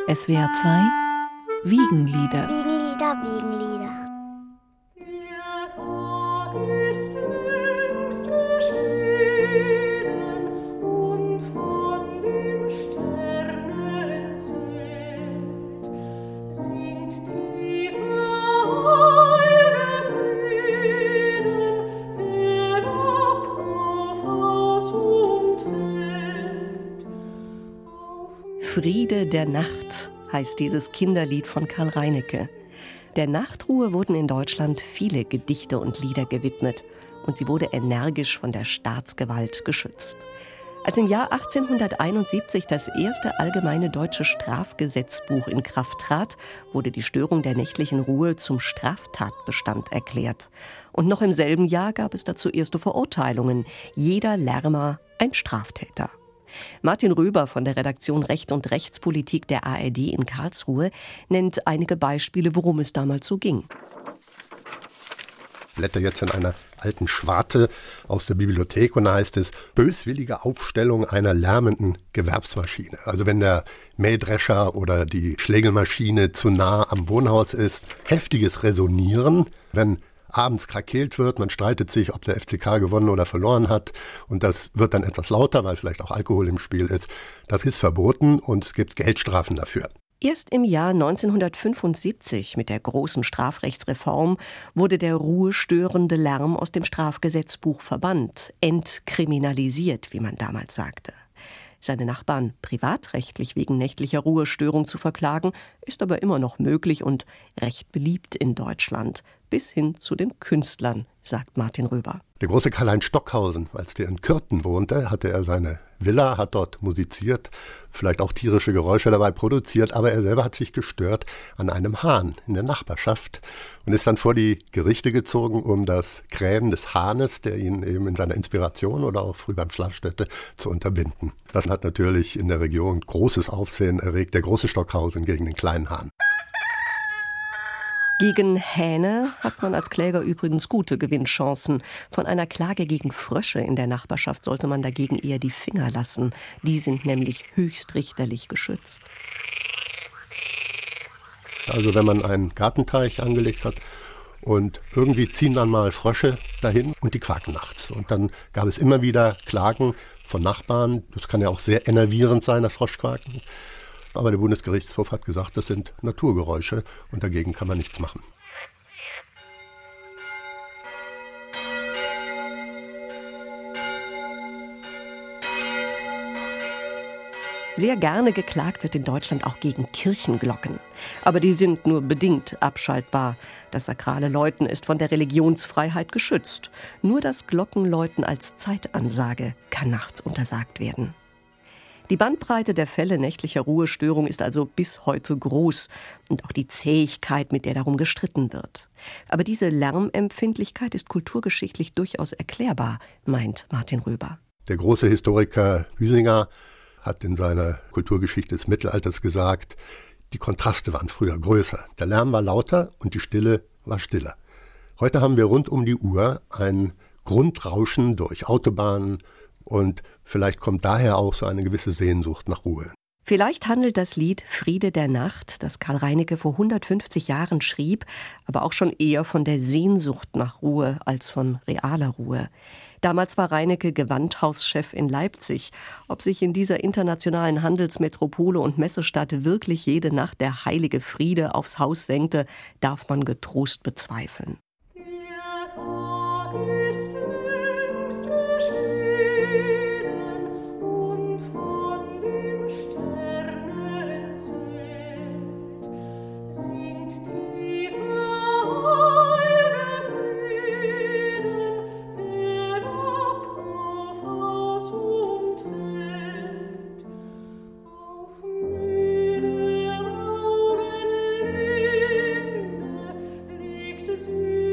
SWR 2 Wiegenlieder. Wiegenlieder, Wiegenlieder. Der Tag ist längst geschieden und von den Sternen entzählt, singt tiefer heile Frieden, er lockt auf Haus und Feld. Friede der Nacht heißt dieses Kinderlied von Karl Reinecke. Der Nachtruhe wurden in Deutschland viele Gedichte und Lieder gewidmet und sie wurde energisch von der Staatsgewalt geschützt. Als im Jahr 1871 das erste allgemeine deutsche Strafgesetzbuch in Kraft trat, wurde die Störung der nächtlichen Ruhe zum Straftatbestand erklärt. Und noch im selben Jahr gab es dazu erste Verurteilungen. Jeder Lärmer ein Straftäter. Martin Röber von der Redaktion Recht und Rechtspolitik der ARD in Karlsruhe nennt einige Beispiele, worum es damals so ging. Ich blätter jetzt in einer alten Schwarte aus der Bibliothek und da heißt es: böswillige Aufstellung einer lärmenden Gewerbsmaschine. Also wenn der Mähdrescher oder die Schlägelmaschine zu nah am Wohnhaus ist, heftiges Resonieren, wenn abends krakeelt wird, man streitet sich, ob der FCK gewonnen oder verloren hat und das wird dann etwas lauter, weil vielleicht auch Alkohol im Spiel ist. Das ist verboten und es gibt Geldstrafen dafür. Erst im Jahr 1975 mit der großen Strafrechtsreform wurde der ruhestörende Lärm aus dem Strafgesetzbuch verbannt, entkriminalisiert, wie man damals sagte. Seine Nachbarn privatrechtlich wegen nächtlicher Ruhestörung zu verklagen, ist aber immer noch möglich und recht beliebt in Deutschland. Bis hin zu den Künstlern, sagt Martin Röber. Der große Karl-Heinz Stockhausen, als der in Kürten wohnte, hatte er seine Villa, hat dort musiziert, vielleicht auch tierische Geräusche dabei produziert, aber er selber hat sich gestört an einem Hahn in der Nachbarschaft und ist dann vor die Gerichte gezogen, um das Krähen des Hahnes, der ihn eben in seiner Inspiration oder auch früh beim Schlaf störte, zu unterbinden. Das hat natürlich in der Region großes Aufsehen erregt, der große Stockhausen gegen den kleinen Hahn. Gegen Hähne hat man als Kläger übrigens gute Gewinnchancen. Von einer Klage gegen Frösche in der Nachbarschaft sollte man dagegen eher die Finger lassen. Die sind nämlich höchstrichterlich geschützt. Also wenn man einen Gartenteich angelegt hat und irgendwie ziehen dann mal Frösche dahin und die quaken nachts. Und dann gab es immer wieder Klagen von Nachbarn. Das kann ja auch sehr enervierend sein, das Froschquaken. Aber der Bundesgerichtshof hat gesagt, das sind Naturgeräusche und dagegen kann man nichts machen. Sehr gerne geklagt wird in Deutschland auch gegen Kirchenglocken. Aber die sind nur bedingt abschaltbar. Das sakrale Läuten ist von der Religionsfreiheit geschützt. Nur das Glockenläuten als Zeitansage kann nachts untersagt werden. Die Bandbreite der Fälle nächtlicher Ruhestörung ist also bis heute groß und auch die Zähigkeit, mit der darum gestritten wird. Aber diese Lärmempfindlichkeit ist kulturgeschichtlich durchaus erklärbar, meint Martin Röber. Der große Historiker Hüsinger hat in seiner Kulturgeschichte des Mittelalters gesagt, die Kontraste waren früher größer. Der Lärm war lauter und die Stille war stiller. Heute haben wir rund um die Uhr ein Grundrauschen durch Autobahnen, und vielleicht kommt daher auch so eine gewisse Sehnsucht nach Ruhe. Vielleicht handelt das Lied Friede der Nacht, das Karl Reinecke vor 150 Jahren schrieb, aber auch schon eher von der Sehnsucht nach Ruhe als von realer Ruhe. Damals war Reinecke Gewandhauschef in Leipzig. Ob sich in dieser internationalen Handelsmetropole und Messestadt wirklich jede Nacht der heilige Friede aufs Haus senkte, darf man getrost bezweifeln. Der Tag ist längst geschieden und von den Sternen entzählt, singt tiefer heile Frieden, er lockt auf Haus und Feld, auf müde Augenlinde legt sie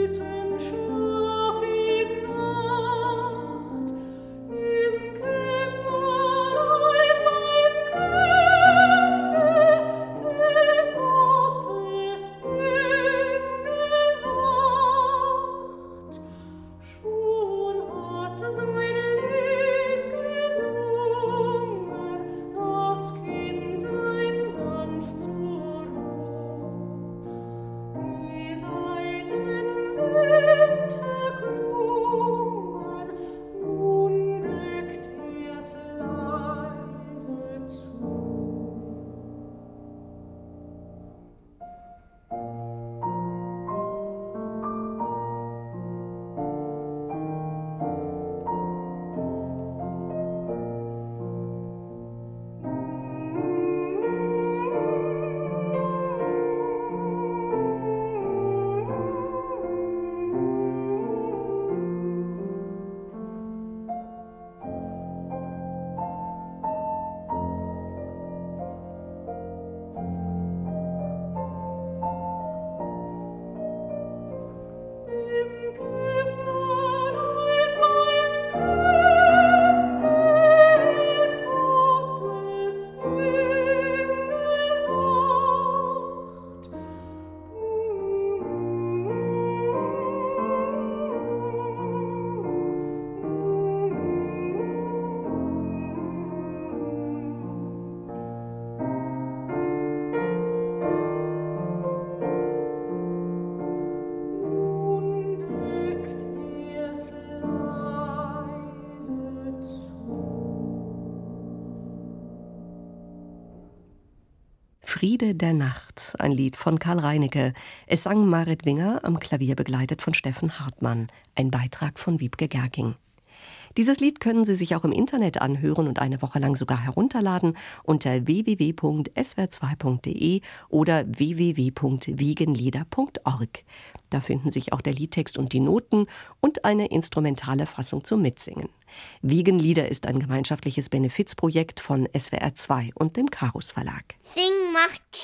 Friede der Nacht, ein Lied von Karl Reinecke. Es sang Marit Winger, am Klavier begleitet von Steffen Hartmann. Ein Beitrag von Wiebke Gerking. Dieses Lied können Sie sich auch im Internet anhören und eine Woche lang sogar herunterladen unter www.swr2.de oder www.wiegenlieder.org. Da finden sich auch der Liedtext und die Noten und eine instrumentale Fassung zum Mitsingen. Wiegenlieder ist ein gemeinschaftliches Benefizprojekt von SWR2 und dem Karus Verlag. Singen macht